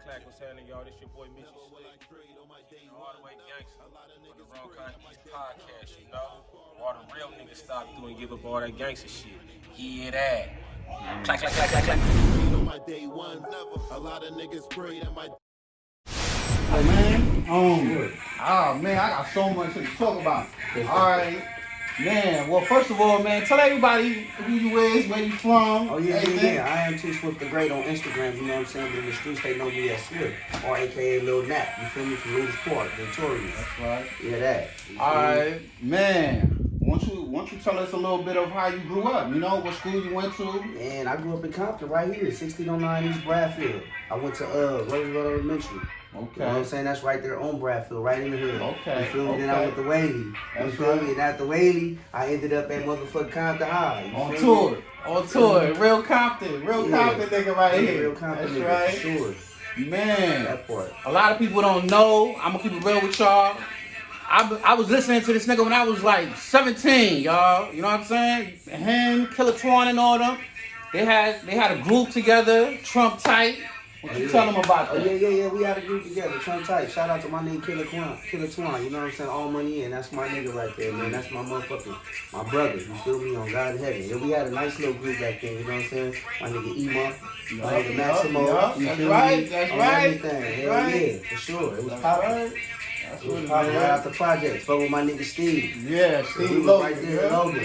Clack, what's happening, y'all? This your boy Mitchie Slick. All the way gangster for the Wrong Conscious podcast, you know? All the real niggas stop doing, give up all that gangster shit. Hear that? Clack, clack, clack, clack, clack. On my day one, a lot of niggas prayed at my. Hey man, oh man, I got so much to talk about. Alright, man, well first of all, man, tell everybody who you is, where you from. Oh yeah, I am T Swift the Great on Instagram, you know what I'm saying? But in the streets they know me as Swift, or aka Lil Nap, you feel me, from Louis Park, Victoria. That's right. Yeah, that. Alright, man. Won't you tell us a little bit of how you grew up? You know, what school you went to? Man, I grew up in Compton, right here, 1609 East Bradfield. I went to Roosevelt Elementary. Okay. You know what I'm saying? That's right there on Bradfield, right in the hood. Okay. You feel me? Then I went to Whaley. You feel me? And after Whaley, I ended up at motherfucking Compton High. On tour. Real Compton nigga right here. Real Compton That's nigga, right. for sure. Man, That part. a lot of people don't know. I'm gonna keep it real with y'all. I was listening to this nigga when I was like 17, y'all. You know what I'm saying? Him, Killer Twan, and all them. They had a group together, Trump Tight. What you tell them about that? Yeah. We had a group together, Trump Tight. Shout out to my nigga Killer Twan. You know what I'm saying? All money in. That's my nigga right there, man. That's my motherfucker, my brother. You feel me? On God in heaven. Yeah, we had a nice little group back then. You know what I'm saying? My nigga Ema, my nigga Maximo. You feel me? That's on right. Everything. Hell yeah, for sure. It was popping. That's It was popping right out the project. Fuck with my nigga Steve. Yeah, We Steve was Logan. right there, Logan.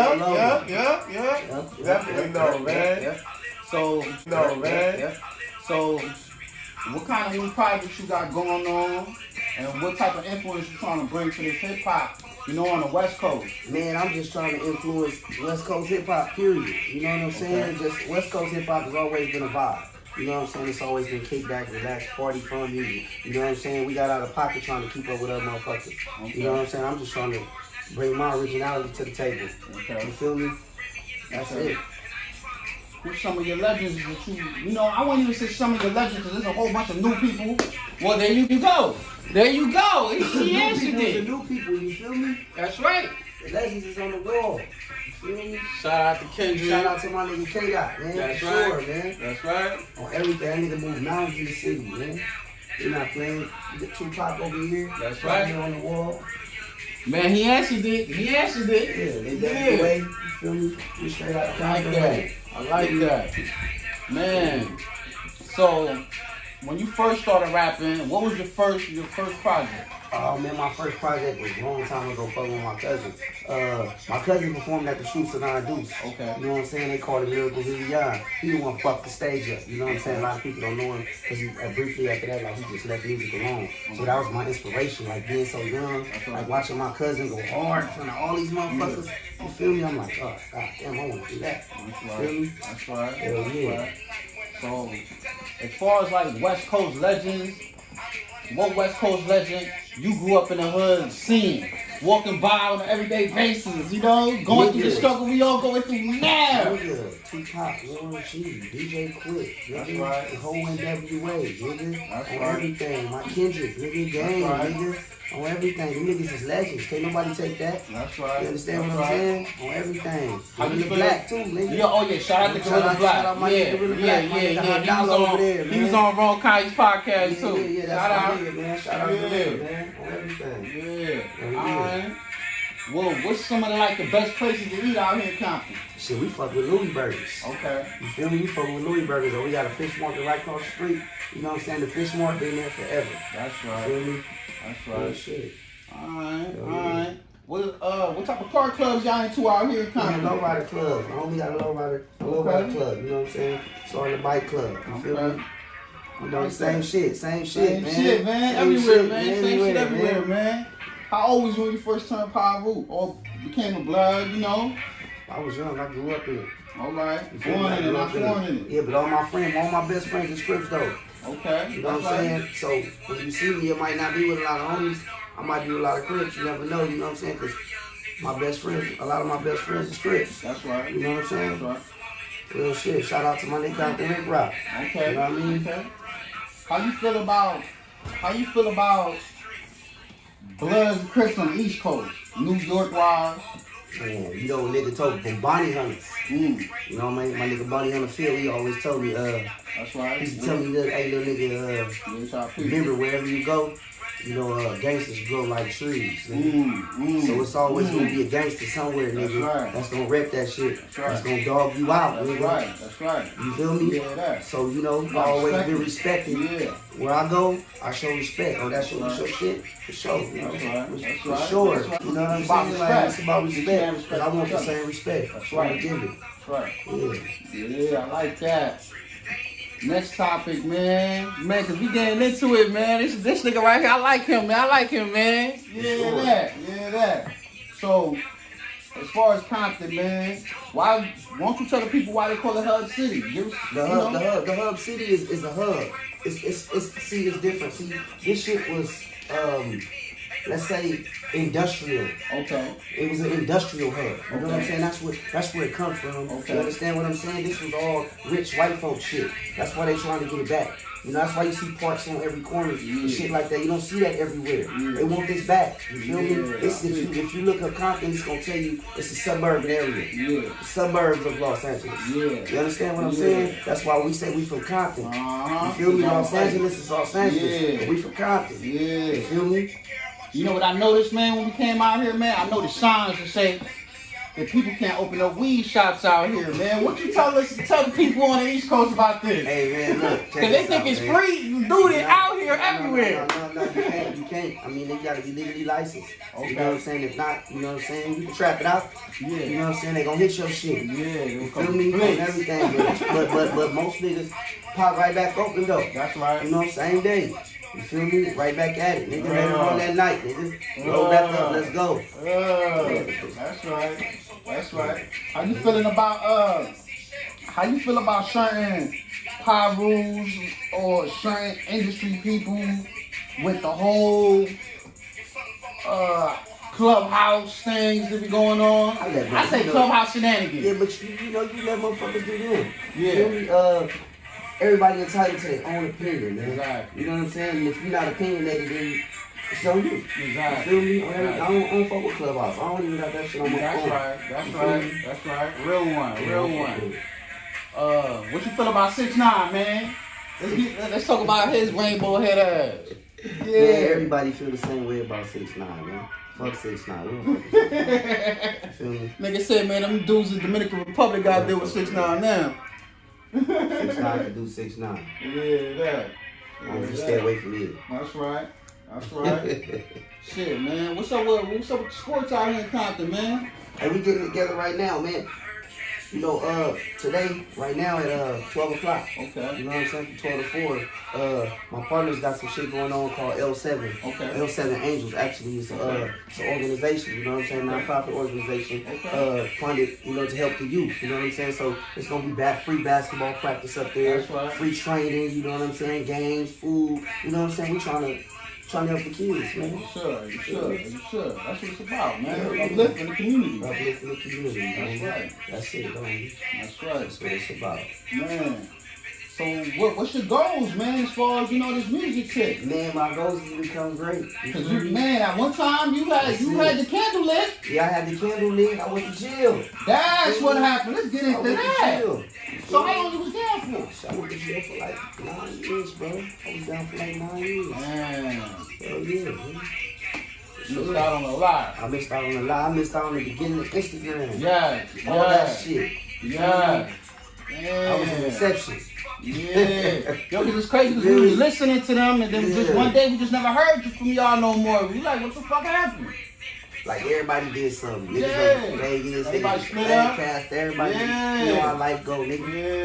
Yeah. Definitely know, man. So, what kind of new projects you got going on, and what type of influence you trying to bring to this hip hop, you know, on the West Coast? Man, I'm just trying to influence West Coast hip hop, period. You know what I'm saying? Just West Coast hip hop has always been a vibe. You know what I'm saying? It's always been kickback, relaxed, party, fun music. You know what I'm saying? We got out of pocket trying to keep up with other motherfuckers. You know what I'm saying? I'm just trying to bring my originality to the table. Okay. You feel me? That's it. Who's some of your legends that you know, I won't even say some of your legends because there's a whole bunch of new people. Well, there you go. There you go. He answered The it. new people, you feel me? That's right. The legends is on the wall. You feel me? Shout out to Kendrick. Shout out to my nigga K-Dot, man. That's for right. sure, man. That's right. On everything, that nigga move mountains in the city, man. You're not playing. You get Tupac over here. That's right right. here on the wall. Man, he answered it. Yeah, that's the way. You feel me? You straight out the I like that. I like that. Man, so when you first started rapping, what was your first project? Oh man, my first project was a long time ago, fucking with my cousin. My cousin performed at the Shoots and I Deuce. Okay. You know what I'm saying? They called it Lyrical Vivian. He the one fucked the stage up. You know what I'm saying? A lot of people don't know him because briefly after that, like he just left music alone. So that was my inspiration, like being so young, like watching my cousin go hard in front of all these motherfuckers. You feel me? I'm like, oh god damn, I want to do that. You feel me? That's right. Hell yeah. Right. So, as far as like West Coast legends, what West Coast legend you grew up in the hood seeing, walking by on an everyday basis, you know, going through the struggle we all going through now? Nigga, Tupac, Warren G, DJ Quick, nigga, That's right. the whole NWA, nigga, That's on right. everything, my Kendrick, nigga, Game, right. nigga, on everything, them niggas is legends, can't nobody take that. That's right. You understand That's what I'm right. saying? On everything. How you Gorilla feel? Black too, nigga. Yeah, oh yeah, shout out to Gorilla Shout Black. out my Yeah, nigga Gorilla Black, my nigga Hot He Dollar was over there, he was man. on Wrong Kanye's podcast Yeah, too. yeah, Shout that's out. my nigga, man. Shout out Yeah. to him, man, on everything. Yeah. Yeah. Alright. Well, what's some of the best places to eat out here in Compton? Shit, we fuck with Louis Burgers. Okay. You feel me? We fuck with Louis Burgers, or we got a fish market right across the street. You know what I'm saying? The fish market been there forever. That's You right. feel me? That's Real right. shit. Alright. What type of car clubs y'all into out here in Man, Compton? lowrider club. I only got a lowrider Okay. club. You know what I'm saying? Starting a bike club. You feel Okay. me? You know, same shit, Same man. shit, man. Same Everywhere, shit, man. Same shit everywhere, man. How old was you when you first turned Power Root or became a blood, you know? I was young. I grew up in it. All right. You feel me? Born I in it, grew not up in born in it. Yeah, but all my best friends is Crips though. Okay. You know what I'm saying? So when you see me, it might not be with a lot of homies. I might be with a lot of Crips. You never know. You know what I'm saying? Because my best friends, a lot of my best friends is Crips. That's right. You know what I'm saying? That's right. Real shit. Shout out to my nigga out there, Rick Rock. Okay. You know what I mean? Okay. How you feel about Bloods and Crips on the East Coast? New York wise, Man, you know, nigga told from Bonnie Hunters. You know, my nigga Bonnie Hunter Phil, he always told me, that's right. he used to tell me, hey, little nigga, remember wherever you go, you know, gangsters grow like trees. So it's always gonna be a gangster somewhere, nigga. That's gonna rep that shit. That's gonna dog you out, nigga. That's right. You feel me? Yeah, that. So, you know, I always been respected. Yeah. Where I go, I show respect. Oh, that's your shit? For sure. That's For right. sure. That's right. You know what I'm About saying? Like, respect. it's about respect. Respect. Because I want the same respect. That's So I right. give it. That's right. Yeah. Yeah, I like that. Next topic, man. Man, cause we getting into it, man. This nigga right here, I like him, man. Yeah, that. So, as far as Compton, man, why don't you tell the people why they call it Hub City? The hub city is a hub. It's different. See, this shit was let's say industrial. Okay. It was an industrial hub. You know what I'm saying? That's where it comes from. Okay. You understand what I'm saying? This was all rich white folk shit. That's why they trying to get it back. You know, that's why you see parks on every corner and shit like that. You don't see that everywhere. They want this back. You feel me? It's, if you look up Compton, it's gonna tell you it's a suburban area. The suburbs of Los Angeles. You understand what I'm saying? That's why we say we from Compton. You feel me? Los Angeles is Los Angeles. But we from Compton. You feel me? You know what I noticed, man, when we came out here, man? I noticed signs that say that people can't open up weed shops out here, man. What you tell the people on the East Coast about this? Hey, man, look. Because they think it's free. You do it out here everywhere. No, you can't. I mean, they gotta be legally licensed. Okay. You know what I'm saying? If not, you know what I'm saying? You can trap it out. Yeah. You know what I'm saying? They gonna hit your shit. Yeah. You feel me? And everything. But most niggas pop right back open though. That's right. You know, same day. You feel me? Right back at it. Nigga, let it on that night, nigga. Roll back up, let's go. That's right. How you feeling about certain rules or certain industry people with the whole clubhouse things that be going on? I say clubhouse shenanigans. Yeah, but you know, you let motherfuckers do them. Yeah. You feel me? Everybody entitled to their own opinion, man. Exactly. You know what I'm saying? And if you're not opinionated, then it's on you. Exactly. You feel me? I don't fuck with Clubhouse. I don't even got that shit on my phone. That's right. Real one. What you feel about 6ix9ine, man? Let's talk about his rainbow head ass. Yeah. Man, everybody feel the same way about 6ix9ine, man. Fuck 6ix9ine. You feel me? Nigga said, man, them dudes in Dominican Republic got to deal with 6ix9ine now. 6ix9ine can do 6ix9ine. Yeah, that. Just stay away from me. That's right. Shit, man. What's up with sports out here in Compton, man? Hey, we getting together right now, man. You know, today, right now at 12 o'clock. Okay. You know what I'm saying? From 12 to 4. My partner's got some shit going on called L7. Okay. L7 Angels, actually. It's an organization, you know what I'm saying? Non-profit organization. Funded, you know, to help the youth. You know what I'm saying? So it's going to be free basketball practice up there. That's right. Free training, you know what I'm saying? Games, food. You know what I'm saying? We trying to help the kids, man. You should. That's what it's about, man. Uplifting the community. Uplifting the community, man. That's right. That's it, man. That's right. That's what it's about. Man. So what's your goals, man, as far as, you know, this music shit? Man, my goals is to become great. Because man, at one time you had the candle lit. Yeah, I had the candle lit. I went to jail. That's what happened. Let's get into that. Jail. So how long you was there for? I went to jail for like 9 years, bro. I was down for like 9 years. Man. Hell yeah, man. You missed out on a lot. I missed out on a lot. I missed out on the beginning of Instagram. Yeah. All that shit. Yeah. I was in reception. Yeah. Yo, cause it's crazy because we was listening to them and then just one day we just never heard from y'all no more. We like, what the fuck happened? Like everybody did something. Niggas Yeah. went to Vegas, Everybody niggas split up. cast, everybody. Yeah. You know how life go, nigga.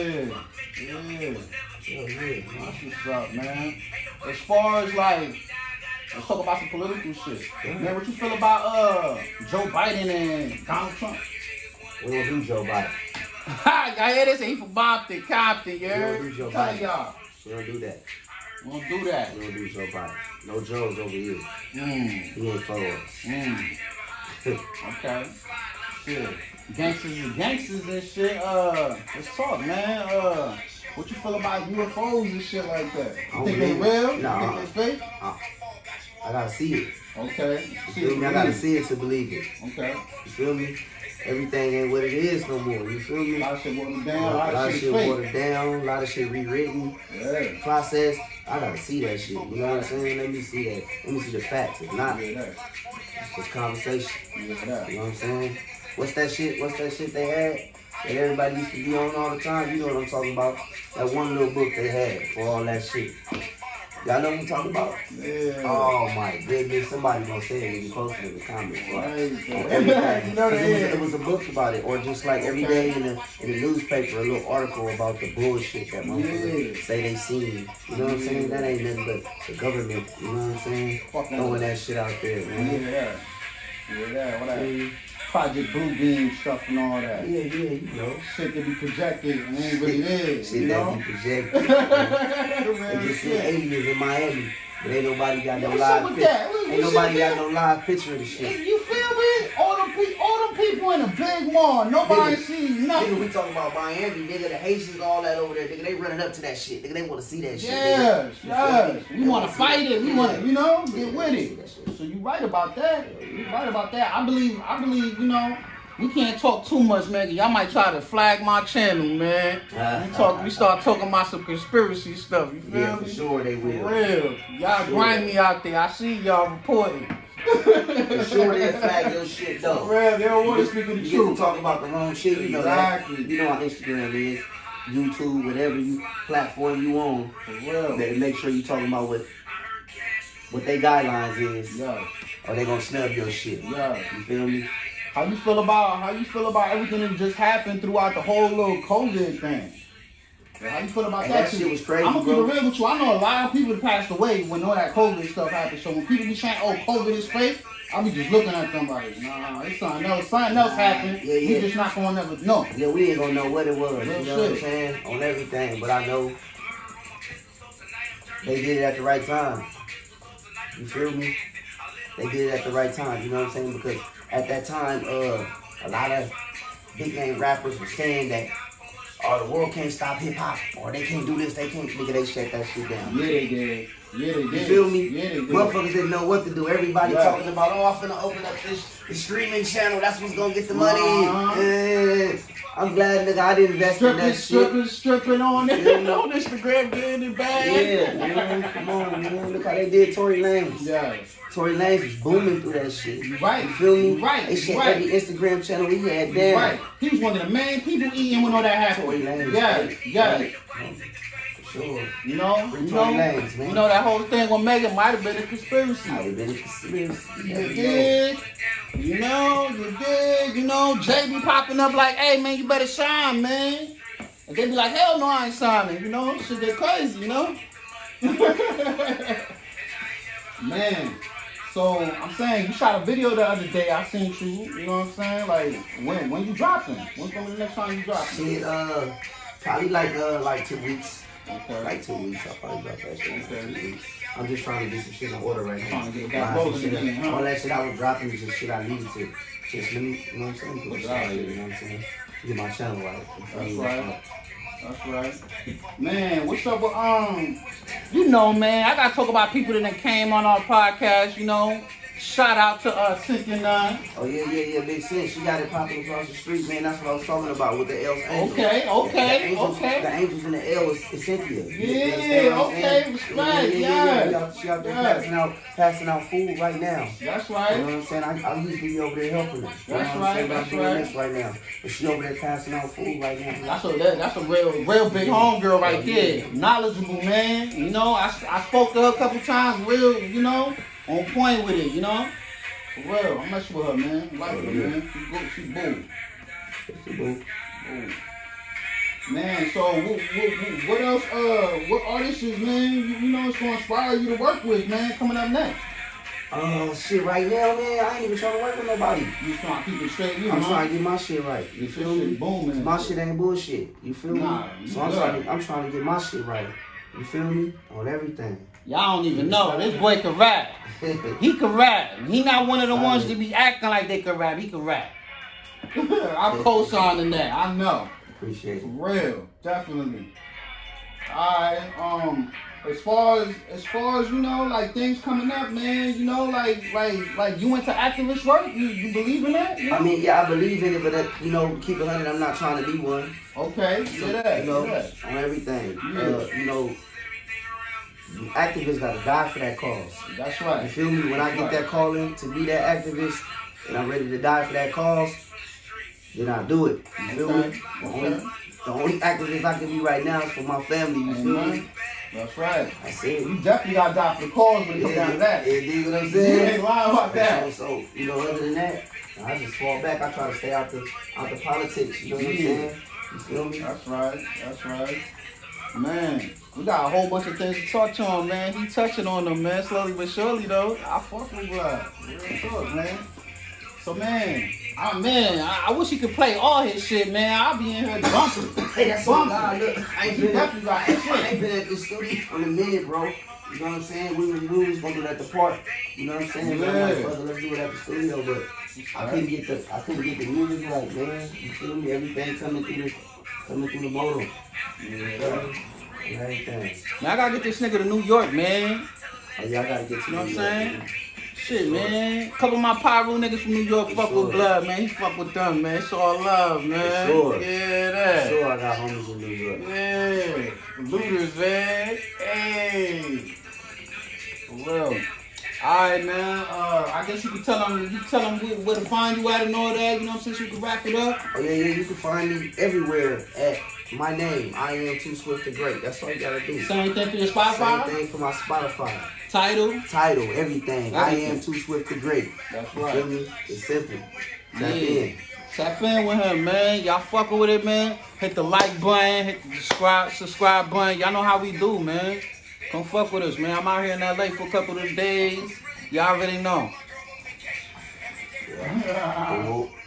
Yeah. Yeah. That's what's up, man. As far as like, let's talk about some political shit. Man, what you feel about Joe Biden and Donald Trump? We don't do Joe Biden. Ha! Y'all hear this? He from Compton, you heard? We don't do Joe Tell Biden. y'all. We don't do that. We don't do that. We don't do Joe Biden. No Joes over here. He ain't for us. Okay. Shit. Gangsters is gangsters and shit. Let's talk, man. What you feel about UFOs and shit like that? You think they real? Nah. You think they fake? I I gotta see it. Okay. You feel me? I gotta see it to believe it. Okay. You feel me? Everything ain't what it is no more. You feel me? A lot of shit watered down. A lot of shit fake. watered down. A lot of shit rewritten. Yeah. Processed. I gotta see that shit. You know what I'm saying? Let me see that. Let me see the facts. If not, Yeah, that. it's just conversation. Yeah, that. You know what I'm saying? What's that shit they had that everybody used to be on all the time? You know what I'm talking about? That one little book they had for all that shit. Y'all know what I'm talking about? Yeah. Oh my goodness, somebody gonna say it when you post it in the comments. Bro. Right. Everything. You know that. It was a book about it, or just like every day in the newspaper, a little article about the bullshit that motherfuckers say they seen. You know what I'm saying? That ain't nothing but the government. You know what I'm saying? Throwing that shit out there, man. Yeah. What that? Project Blue Beam stuff and all that. Yeah, you know. Shit that be projected and ain't really there. Shit you that know? be projected. They just see aliens in Miami, but ain't nobody got no live picture. Ain't nobody got no live picture of the shit. You feel me? All them people in a big mall, nobody sees nothing. Nigga, we talking about Miami, nigga, the Haitians, all that over there, nigga, they running up to that shit, nigga, they want to see that shit. Yes, nigga. yes. We want to fight it. We want to, you know, get with it. So you right about that. You right about that. I believe, you know, we can't talk too much, man. Y'all might try to flag my channel, man. We start talking about some conspiracy stuff. You feel Yeah, me? for sure they will. For real. Y'all grimy out there. I see y'all reporting. For sure they'll flag your shit though. For real, they don't want to speak of the You truth. talk about the wrong shit, you know Exactly. that. You know how Instagram is, YouTube, whatever you platform you on. For real. They make sure you talking about what their guidelines is, Yeah. or they gonna snub your shit. Yeah. You feel me? How you feel about everything that just happened throughout the whole little COVID thing? How you feel about And that? that shit was crazy, I'm gonna keep bro. it real with you. I know a lot of people that passed away when all that COVID stuff happened. So when people be saying, "Oh, COVID is fake," I be just looking at them like, "Nah, it's something else. Something else happened. Yeah. We just not gonna never know." Yeah, we ain't gonna know what it was. Real You know what I'm shit. saying? On everything, but I know they did it at the right time. You feel me? They did it at the right time. You know what I'm saying? Because at that time, a lot of big name rappers were saying that, "Oh, the world can't stop hip hop," or "They can't do this, they can't." Nigga, they shut that shit down. Yeah, they did. Yeah, they did. You feel me? Yeah, they did. Motherfuckers didn't know what to do. Everybody Right. talking about, "Oh, I'm finna open up this streaming channel. That's what's gonna get the money." Uh-huh. I'm glad, nigga, I didn't invest in that shit. Stripping on it Yeah. on Instagram, getting it back. Yeah, man, come on, man. Look how they did Tory Lanez. Yeah. Tory Lanez was booming through that shit. Right. You feel me? Right. They shit Right. every Instagram channel he had down. Right. He was one of the main people eating when all that Tory happened. Lanez. Yes, yes. Right. For sure. You know, Free Tory Lanez, man. you know that whole thing with Megan might have been a conspiracy. Might have been a conspiracy. You never know. dig? You dig? You know, Jay be popping up like, "Hey man, you better shine, man." And they be like, "Hell no, I ain't signing." You know, shit get crazy, you know? Man. So I'm saying you shot a video the other day. I seen you. You know what I'm saying? Like when you dropping? When's gonna be the next time you dropping? Shit, probably like 2 weeks. Okay. Like 2 weeks, I'll probably drop that shit. Okay. 2 weeks. I'm just trying to get some shit in order right now. Trying to get it back Nah, rolling some shit- again, huh? All that shit I was dropping was just shit I needed to. Just let me, you know what I'm saying? Put shit out Right. here, you know what I'm saying? Get my channel right. That's right. That's right. Man, what's up with you know, man, I gotta talk about people that came on our podcast, you know. Shout out to Cynthia Nunn. Oh yeah, Big Sense. She got it popping across the street, man. That's what I was talking about with the L's Angels. Okay. The Angels and the L is Cynthia. You Yeah, understand what I'm okay, saying? respect, Yeah. She out there Yeah. passing out food right now. That's You know right. what I'm saying? I usually be over there helping her. You know That's what I'm right, saying? But I'm that's doing right. this right now. But she over there passing out food right now. That's a real big homegirl right there. Knowledgeable, man. You know, I spoke to her a couple times, real, you know, on point with it, you know. For real, I'm messing with her, man. I like her, man. She boo. She boo. Man, so what else? What artists, man? You know, it's gonna inspire you to work with, man. Coming up next. Oh shit! Right now, man, I ain't even trying to work with nobody. You trying to keep it straight, you I'm know? trying to get my shit right. You feel me? Booming. My shit ain't bullshit. You feel me? Nah, So I'm good. trying to get my shit right. You feel me? On everything. Y'all don't even know. This boy can rap. He can rap. He not one of the ones that be acting like they can rap. He can rap. I'm co-signing that. I know. Appreciate For it. real. Definitely. Alright, as far as you know, like things coming up, man, you know, like you went to activist work. You believe in that? Yeah? I mean, yeah, I believe in it, but you know, keep it 100. I'm not trying to be one. Okay, say that. You know, say that. on everything. Yeah. You know, activists gotta die for that cause. That's right. You feel me? When I get that calling to be that activist, and I'm ready to die for that cause, then I do it. You feel me? The only activist I can be right now is for my family. You feel me? That's right. That's it. You definitely got to die for the cause when it comes down to that. Yeah, dig what I'm You saying? ain't lying about that. So, you know, other than that, I just fall back. I try to stay out the politics. You know what I'm saying? You feel me? That's right. That's right. Man, we got a whole bunch of things to touch on, man. He touching on them, man. Slowly but surely, though. I fuck with Blood. Real talk, man. So, man, I wish he could play all his shit, man. I'll be in here bumping. Hey, that's bumping. God, look. I ain't He been definitely got his I ain't shit. been at the studio in a minute, bro. You know what I'm saying? We was gonna do it at the park. You know what I'm saying? But I'm like, Yeah. brother, let's do it at the studio. But I couldn't get the music right, man. You feel me? Everything coming through the motor. Yeah. Everything. Man, I gotta get this nigga to New York, man. Oh, yeah, I gotta get to You know what I'm New York, saying? man. Shit, man. Couple of my Pyro niggas from New York fuck with Blood, man. He fuck with them, man. It's all love, man. Sure. Yeah, that. Sure, I got homies in New York. Yeah. Looters, man. Hey. For real. Alright, man. I guess you can tell them where to find you at and all that, you know what I'm saying? So you can wrap it up. Oh, yeah, you can find me everywhere at my name. I am Too Swift the Great. That's all you gotta do. Same thing for your Spotify? Same thing for my Spotify. Title? Title, everything. I am Too Swift the Great. That's You right. feel me? It's simple. Tap Yeah. in. Tap in with him, man. Y'all fucking with it, man. Hit the like button, hit the subscribe button. Y'all know how we do, man. Come fuck with us, man. I'm out here in LA for a couple of days. Y'all already know. Yeah.